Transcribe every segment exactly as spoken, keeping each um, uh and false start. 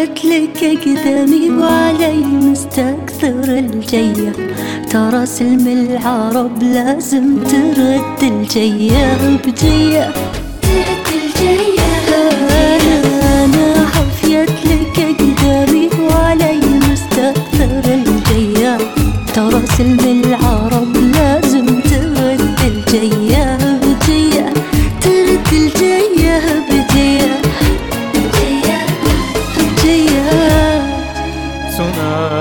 حفيت لك أقدامي وعلي مستكثر الجية، ترى سلم العرب لازم ترد الجية بجية، ترد الجية. أنا أنا حفيت لك أقدامي وعلي مستكثر الجية، ترى سلم العرب لازم ترد الجية بجية، ترد الجية بجية. Sona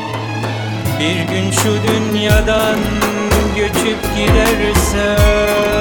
bir gün şu dünyadan göçüp gidersen